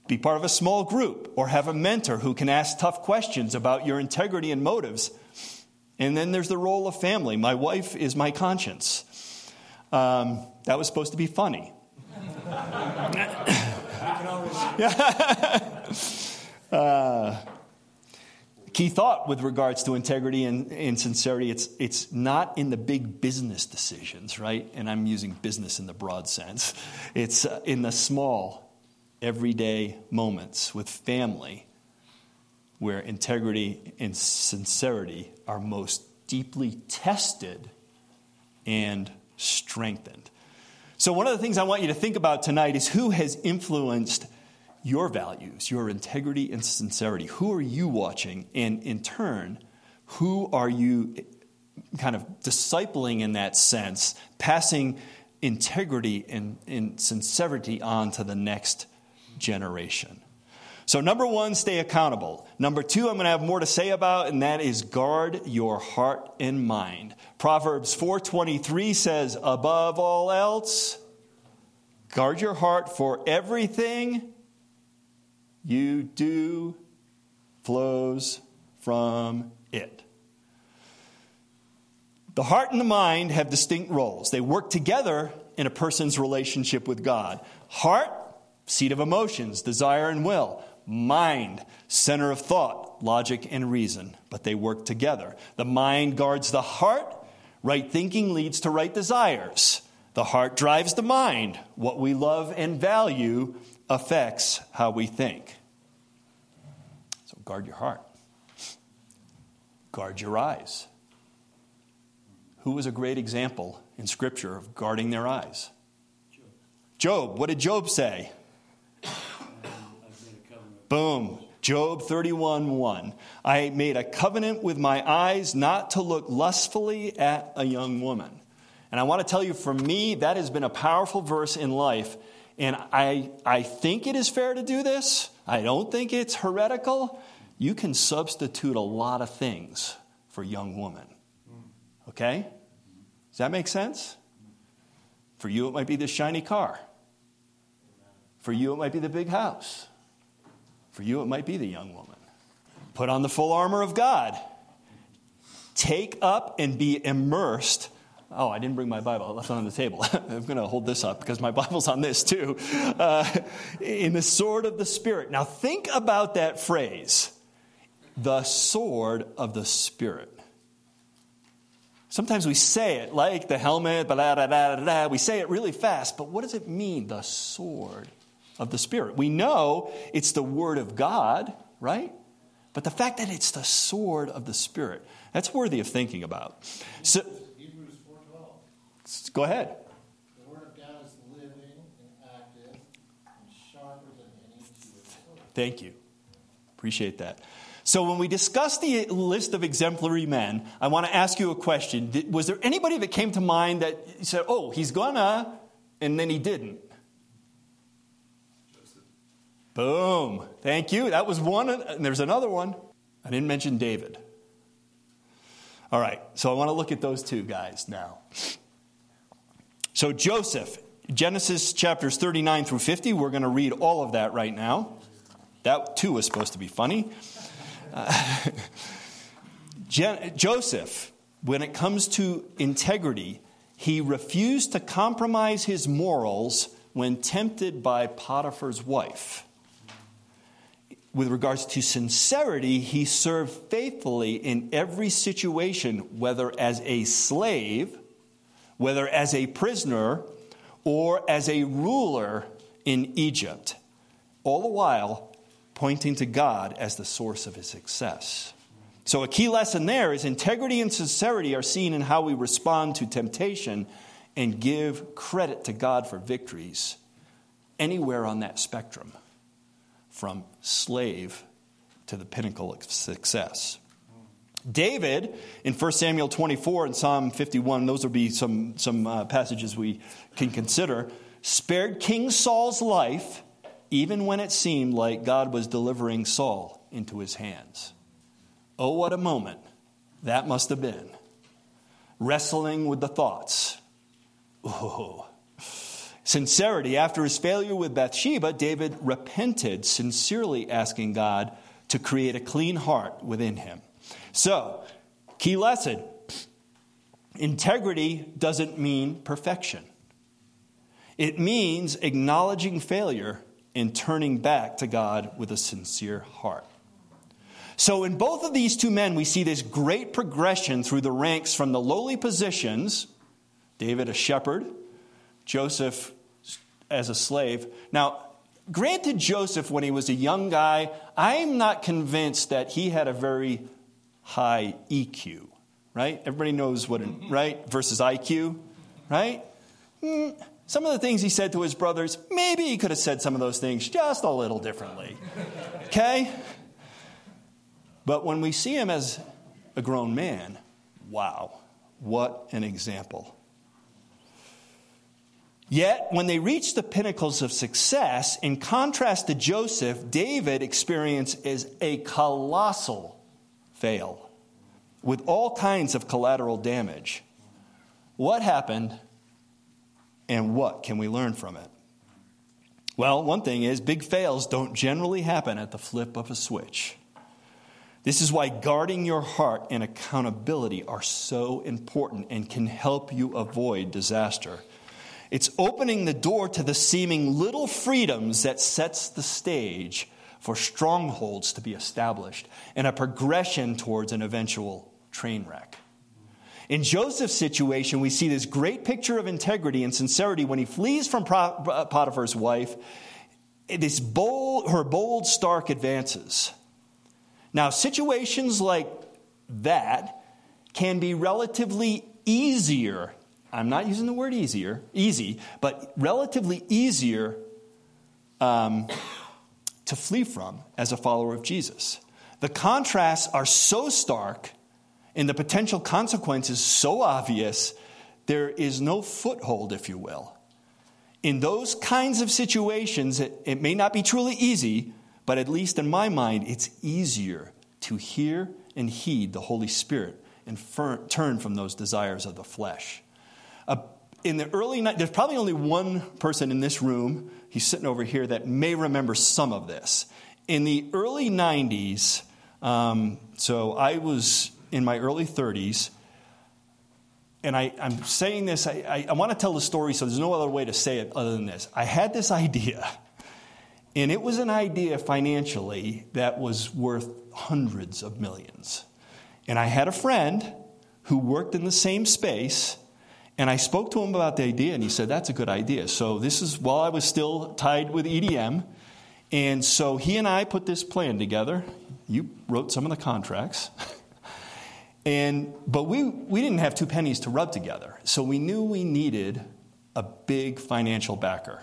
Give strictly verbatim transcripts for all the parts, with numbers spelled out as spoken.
be part of a small group, or have a mentor who can ask tough questions about your integrity and motives. And then there's the role of family. My wife is my conscience. Um, that was supposed to be funny. uh, key thought with regards to integrity and, and sincerity, it's it's not in the big business decisions, right? And I'm using business in the broad sense. It's uh, in the small, everyday moments with family where integrity and sincerity are most deeply tested and strengthened. So one of the things I want you to think about tonight is who has influenced your values, your integrity and sincerity. Who are you watching? And in turn, who are you kind of discipling in that sense, passing integrity and, and sincerity on to the next generation? So number one, stay accountable. Number two, I'm going to have more to say about, and that is guard your heart and mind. Proverbs four twenty-three says, above all else, guard your heart, for everything you do flows from it. The heart and the mind have distinct roles. They work together in a person's relationship with God. Heart, seat of emotions, desire and will. Mind, center of thought, logic and reason. But they work together. The mind guards the heart. Right thinking leads to right desires. The heart drives the mind. What we love and value affects how we think. So guard your heart. Guard your eyes. Who was a great example in Scripture of guarding their eyes? Job. Job. What did Job say? Boom. Job thirty-one one. I made a covenant with my eyes not to look lustfully at a young woman. And I want to tell you, for me, that has been a powerful verse in life. And I, I think it is fair to do this. I don't think it's heretical. You can substitute a lot of things for young woman. Okay? Does that make sense? For you, it might be the shiny car. For you, it might be the big house. For you, it might be the young woman. Put on the full armor of God. Take up and be immersed. Oh, I didn't bring my Bible. I left it on the table. I'm going to hold this up because my Bible's on this too. Uh, in the sword of the Spirit. Now think about that phrase. The sword of the Spirit. Sometimes we say it like the helmet, blah, blah, blah, blah. We say it really fast, but what does it mean, the sword of the Spirit? We know it's the Word of God, right? But the fact that it's the sword of the Spirit, that's worthy of thinking about. So, Hebrews four twelve. Go ahead. The Word of God is living and active and sharper than any two-edged sword. Thank you. Appreciate that. So when we discuss the list of exemplary men, I want to ask you a question. Was there anybody that came to mind that said, oh, he's gonna, and then he didn't? Joseph. Boom. Thank you. That was one. And there's another one. I didn't mention David. All right. So I want to look at those two guys now. So Joseph, Genesis chapters thirty-nine through fifty. We're going to read all of that right now. That too was supposed to be funny. Uh, Joseph, when it comes to integrity, he refused to compromise his morals when tempted by Potiphar's wife. With regards to sincerity, he served faithfully in every situation, whether as a slave, whether as a prisoner, or as a ruler in Egypt, all the while pointing to God as the source of his success. So a key lesson there is integrity and sincerity are seen in how we respond to temptation and give credit to God for victories anywhere on that spectrum, from slave to the pinnacle of success. David, in First Samuel twenty-four and Psalm fifty-one, those will be some, some uh, passages we can consider, spared King Saul's life even when it seemed like God was delivering Saul into his hands. Oh, what a moment that must have been. Wrestling with the thoughts. Oh, Sincerity. After his failure with Bathsheba, David repented, sincerely asking God to create a clean heart within him. So, key lesson. Integrity doesn't mean perfection. It means acknowledging failure and turning back to God with a sincere heart. So in both of these two men, we see this great progression through the ranks from the lowly positions, David a shepherd, Joseph as a slave. Now, granted Joseph, when he was a young guy, I'm not convinced that he had a very high E Q, right? Everybody knows what, right? Versus I Q, right? Mm, some of the things he said to his brothers, maybe he could have said some of those things just a little differently, okay? But when we see him as a grown man, wow, what an example. Yet, when they reach the pinnacles of success, in contrast to Joseph, David experiences a colossal fail with all kinds of collateral damage. What happened, and what can we learn from it? Well, one thing is, big fails don't generally happen at the flip of a switch. This is why guarding your heart and accountability are so important and can help you avoid disaster. It's opening the door to the seeming little freedoms that sets the stage for strongholds to be established and a progression towards an eventual train wreck. In Joseph's situation, we see this great picture of integrity and sincerity when he flees from Potiphar's wife. This bold, her bold, stark advances. Now, situations like that can be relatively easier. I'm not using the word easier, easy, but relatively easier um, to flee from as a follower of Jesus. The contrasts are so stark and the potential consequences so obvious, there is no foothold, if you will. In those kinds of situations, it, it may not be truly easy, but at least in my mind, it's easier to hear and heed the Holy Spirit and fir- turn from those desires of the flesh. Uh, in the early night, there's probably only one person in this room, he's sitting over here, that may remember some of this. In the early nineties, um, so I was in my early thirties, and I, I'm saying this, I, I, I want to tell the story, so there's no other way to say it other than this. I had this idea, and it was an idea financially that was worth hundreds of millions. And I had a friend who worked in the same space, and I spoke to him about the idea, and he said, that's a good idea. So this is while I was still tied with E D M, and so he and I put this plan together. You wrote some of the contracts. And but we, we didn't have two pennies to rub together. So we knew we needed a big financial backer.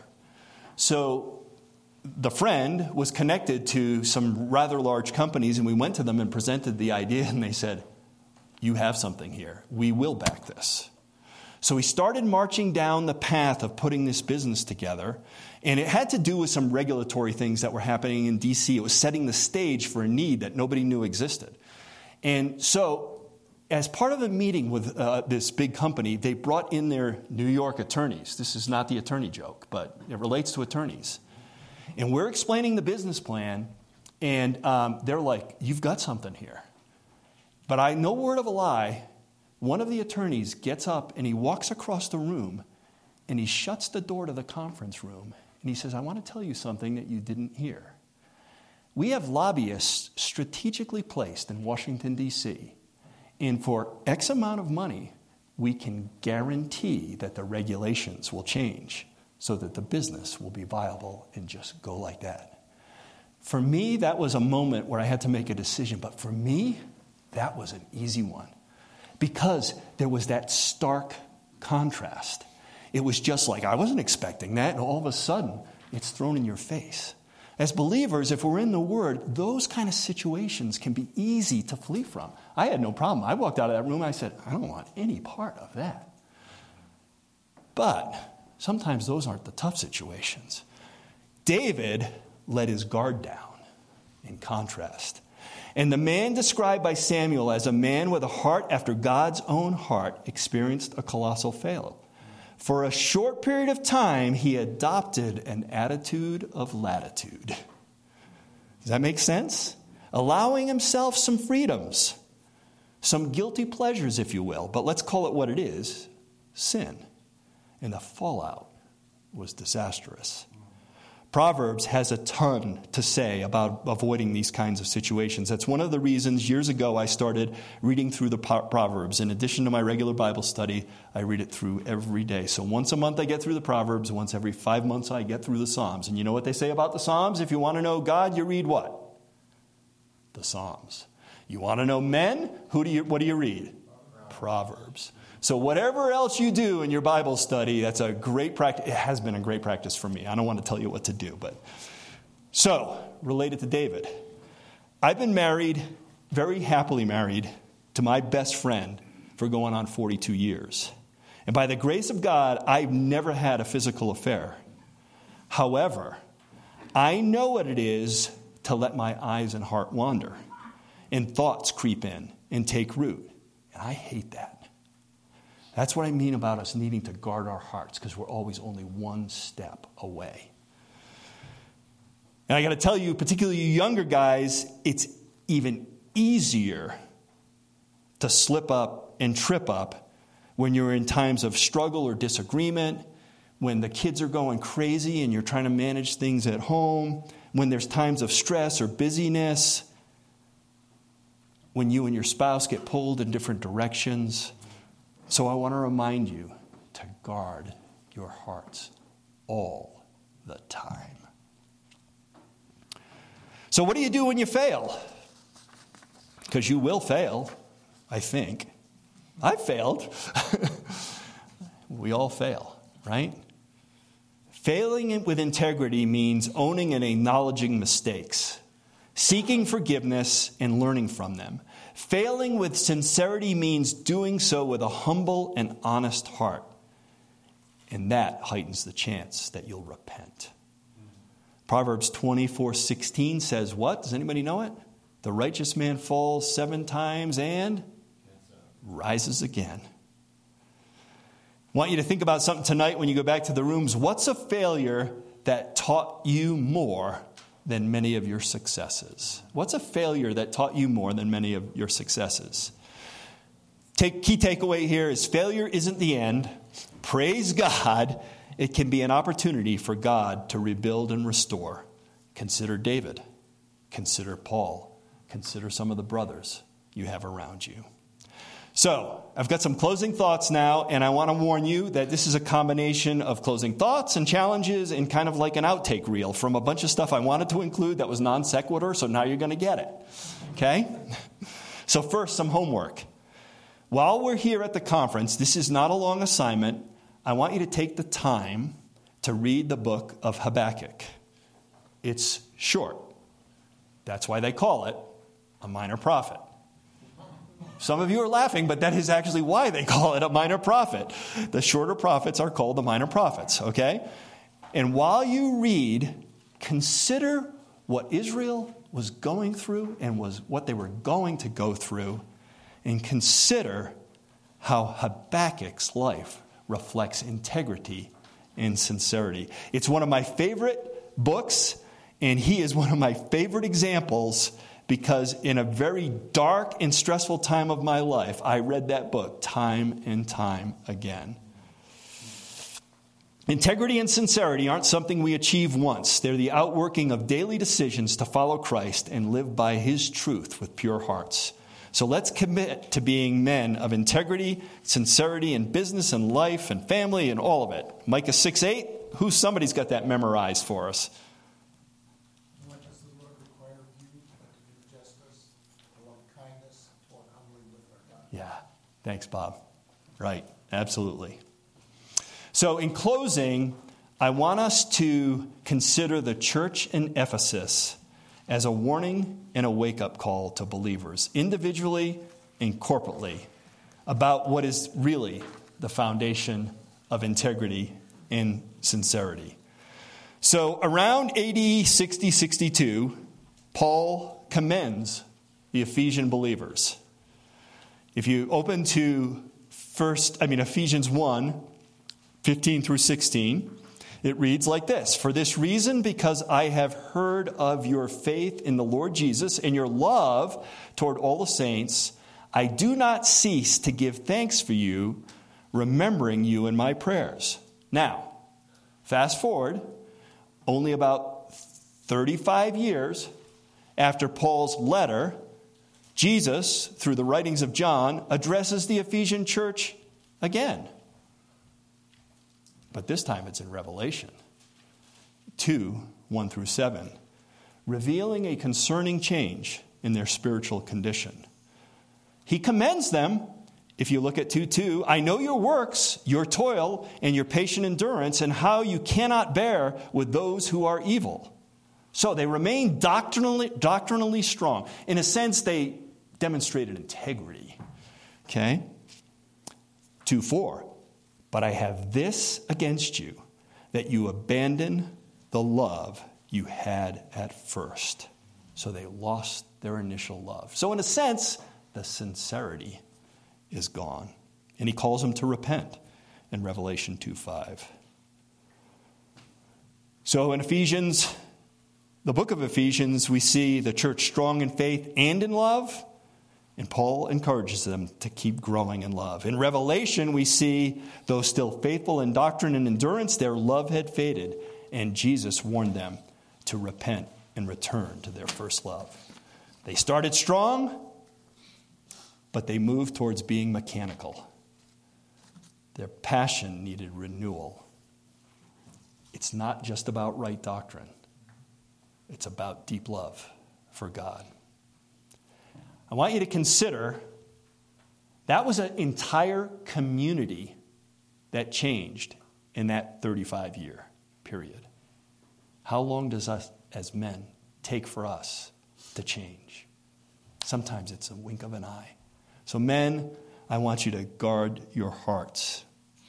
So the friend was connected to some rather large companies, and we went to them and presented the idea, and they said, you have something here. We will back this. So we started marching down the path of putting this business together, and it had to do with some regulatory things that were happening in D C. It was setting the stage for a need that nobody knew existed. And so as part of a meeting with uh, this big company, they brought in their New York attorneys. This is not the attorney joke, but it relates to attorneys. And we're explaining the business plan, and um, they're like, you've got something here. But I, no word of a lie, one of the attorneys gets up and he walks across the room and he shuts the door to the conference room and he says, I want to tell you something that you didn't hear. We have lobbyists strategically placed in Washington, D C, and for X amount of money, we can guarantee that the regulations will change so that the business will be viable and just go like that. For me, that was a moment where I had to make a decision. But for me, that was an easy one because there was that stark contrast. It was just like, I wasn't expecting that, and all of a sudden, it's thrown in your face. As believers, if we're in the Word, those kind of situations can be easy to flee from. I had no problem. I walked out of that room and I said, I don't want any part of that. But sometimes those aren't the tough situations. David let his guard down in contrast. And the man described by Samuel as a man with a heart after God's own heart experienced a colossal fail. For a short period of time, he adopted an attitude of latitude. Does that make sense? Allowing himself some freedoms, some guilty pleasures, if you will. But let's call it what it is, sin. And the fallout was disastrous. Proverbs has a ton to say about avoiding these kinds of situations. That's one of the reasons years ago I started reading through the Proverbs. In addition to my regular Bible study, I read it through every day. So once a month I get through the Proverbs. Once every five months I get through the Psalms. And you know what they say about the Psalms? If you want to know God, you read what? The Psalms. You want to know men? Who do you? What do you read? Proverbs. So whatever else you do in your Bible study, that's a great practice. It has been a great practice for me. I don't want to tell you what to do, but so related to David, I've been married, very happily married, to my best friend for going on forty-two years. And by the grace of God, I've never had a physical affair. However, I know what it is to let my eyes and heart wander and thoughts creep in and take root. And I hate that. That's what I mean about us needing to guard our hearts, because we're always only one step away. And I got to tell you, particularly you younger guys, it's even easier to slip up and trip up when you're in times of struggle or disagreement, when the kids are going crazy and you're trying to manage things at home, when there's times of stress or busyness, when you and your spouse get pulled in different directions. So I want to remind you to guard your hearts all the time. So what do you do when you fail? Because you will fail, I think. I've failed. We all fail, right? Failing with integrity means owning and acknowledging mistakes, seeking forgiveness and learning from them. Failing with sincerity means doing so with a humble and honest heart. And that heightens the chance that you'll repent. Proverbs twenty-four sixteen says what? Does anybody know it? The righteous man falls seven times and rises again. I want you to think about something tonight when you go back to the rooms. What's a failure that taught you more than many of your successes? What's a failure that taught you more than many of your successes? Take, key takeaway here is failure isn't the end. Praise God. It can be an opportunity for God to rebuild and restore. Consider David. Consider Paul. Consider some of the brothers you have around you. So, I've got some closing thoughts now, and I want to warn you that this is a combination of closing thoughts and challenges and kind of like an outtake reel from a bunch of stuff I wanted to include that was non sequitur, so now you're going to get it. Okay? So first, some homework. While we're here at the conference, this is not a long assignment. I want you to take the time to read the book of Habakkuk. It's short. That's why they call it a minor prophet. Some of you are laughing, but that is actually why they call it a minor prophet. The shorter prophets are called the minor prophets, okay? And while you read, consider what Israel was going through and was what they were going to go through, and consider how Habakkuk's life reflects integrity and sincerity. It's one of my favorite books, and he is one of my favorite examples, because in a very dark and stressful time of my life, I read that book time and time again. Integrity and sincerity aren't something we achieve once. They're the outworking of daily decisions to follow Christ and live by his truth with pure hearts. So let's commit to being men of integrity, sincerity in business and life and family and all of it. Micah six eight, who somebody's got that memorized for us? Yeah, thanks, Bob. Right, absolutely. So in closing, I want us to consider the church in Ephesus as a warning and a wake-up call to believers, individually and corporately, about what is really the foundation of integrity and sincerity. So around A D sixty sixty-two, Paul commends the Ephesian believers. If you open to first, I mean Ephesians one, fifteen through sixteen, it reads like this. For this reason, because I have heard of your faith in the Lord Jesus and your love toward all the saints, I do not cease to give thanks for you, remembering you in my prayers. Now, fast forward, only about thirty-five years after Paul's letter, Jesus, through the writings of John, addresses the Ephesian church again. But this time it's in Revelation two, one through seven, revealing a concerning change in their spiritual condition. He commends them. If you look at two two, I know your works, your toil, and your patient endurance, and how you cannot bear with those who are evil. So they remain doctrinally, doctrinally strong. In a sense, they demonstrated integrity. Okay? two four, but I have this against you, that you abandon the love you had at first. So they lost their initial love. So in a sense, the sincerity is gone. And he calls them to repent in Revelation two five. So in Ephesians, the book of Ephesians, we see the church strong in faith and in love. And Paul encourages them to keep growing in love. In Revelation, we see, though still faithful in doctrine and endurance, their love had faded. And Jesus warned them to repent and return to their first love. They started strong, but they moved towards being mechanical. Their passion needed renewal. It's not just about right doctrine. It's about deep love for God. I want you to consider that was an entire community that changed in that thirty-five year period. How long does us as men take for us to change? Sometimes it's a wink of an eye. So men, I want you to guard your hearts.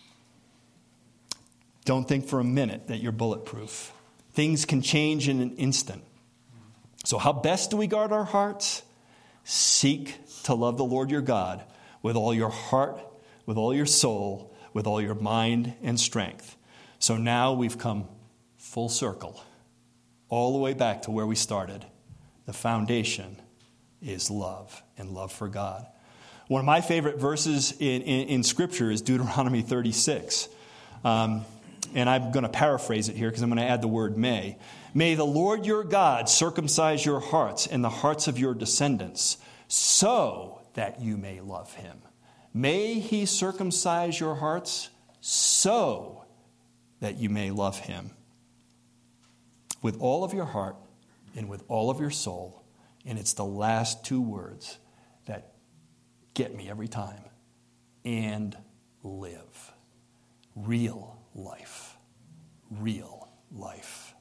Don't think for a minute that you're bulletproof. Things can change in an instant. So how best do we guard our hearts? Seek to love the Lord your God with all your heart, with all your soul, with all your mind and strength. So now we've come full circle, all the way back to where we started. The foundation is love and love for God. One of my favorite verses in, in, in Scripture is Deuteronomy thirty-six. Um, and I'm going to paraphrase it here because I'm going to add the word may. May the Lord your God circumcise your hearts and the hearts of your descendants so that you may love him. May he circumcise your hearts so that you may love him with all of your heart and with all of your soul. And it's the last two words that get me every time. And live. Real life. Real life.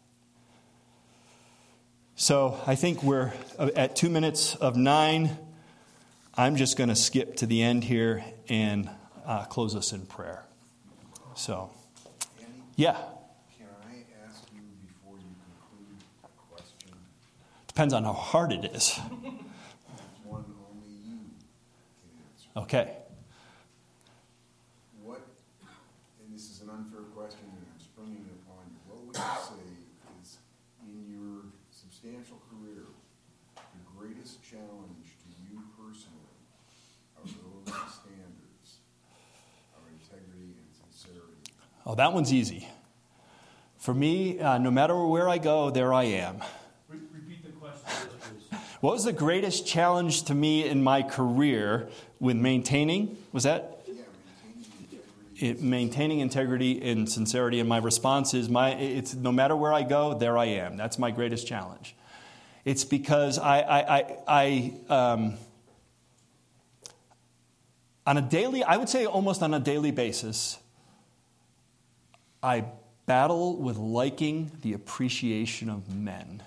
So I think we're at two minutes of nine. I'm just going to skip to the end here and uh, close us in prayer. So, yeah. Can I ask you before you conclude a question? Depends on how hard it is. One only you can answer. Okay. What, and this is an unfair question and I'm springing it upon you, what would you say is, in your substantial career, the greatest challenge to you personally are those standards of integrity and sincerity? Oh, that one's easy. For me, uh, no matter where I go, there I am. Re- repeat the question, please. What was the greatest challenge to me in my career with maintaining? Was that? Yeah, maintaining integrity. It, maintaining integrity and sincerity. And my response is, my it's no matter where I go, there I am. That's my greatest challenge. It's because I, I, I, I um, on a daily, I would say almost on a daily basis, I battle with liking the appreciation of men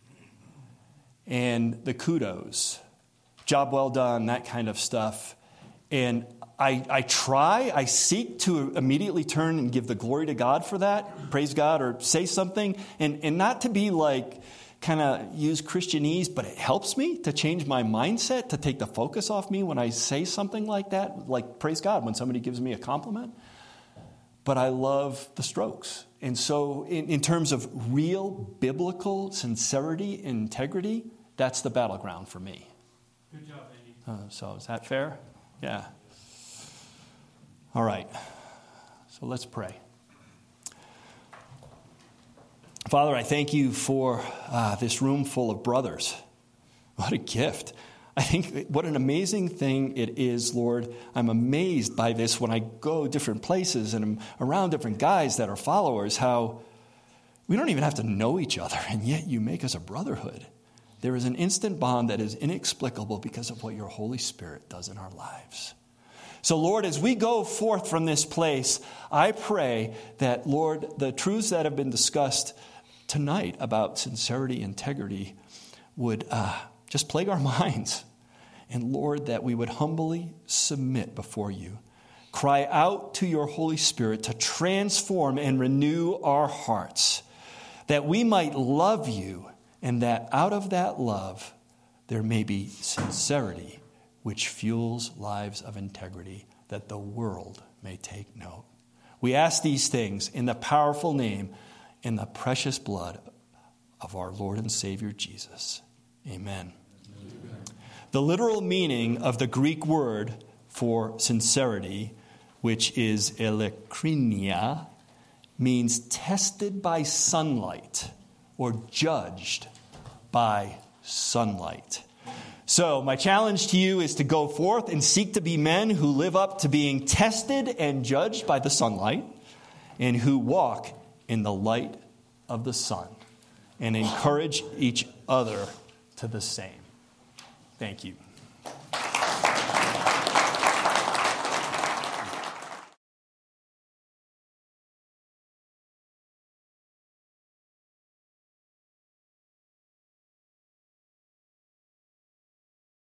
and the kudos, job well done, that kind of stuff. And I, I try, I seek to immediately turn and give the glory to God for that, praise God, or say something, and, and not to be like, kind of use Christianese, but it helps me to change my mindset, to take the focus off me when I say something like that, like praise God when somebody gives me a compliment. but I love the Strokes. And so in, in terms of real biblical sincerity and integrity, that's the battleground for me. Good job, Andy. Uh, so is that fair? Yeah. All right. So let's pray. Father, I thank you for uh, this room full of brothers. What a gift. I think what an amazing thing it is, Lord. I'm amazed by this when I go different places and I'm around different guys that are followers, how we don't even have to know each other, and yet you make us a brotherhood. There is an instant bond that is inexplicable because of what your Holy Spirit does in our lives. So, Lord, as we go forth from this place, I pray that, Lord, the truths that have been discussed tonight about sincerity, integrity, would uh, just plague our minds. And, Lord, that we would humbly submit before you. Cry out to your Holy Spirit to transform and renew our hearts, that we might love you, and that out of that love there may be sincerity, which fuels lives of integrity, that the world may take note. We ask these things in the powerful name, in the precious blood of our Lord and Savior Jesus. Amen. Amen. The literal meaning of the Greek word for sincerity, which is eilekrinia, means tested by sunlight or judged by sunlight. So my challenge to you is to go forth and seek to be men who live up to being tested and judged by the sunlight, and who walk in the light of the sun, and encourage each other to the same. Thank you.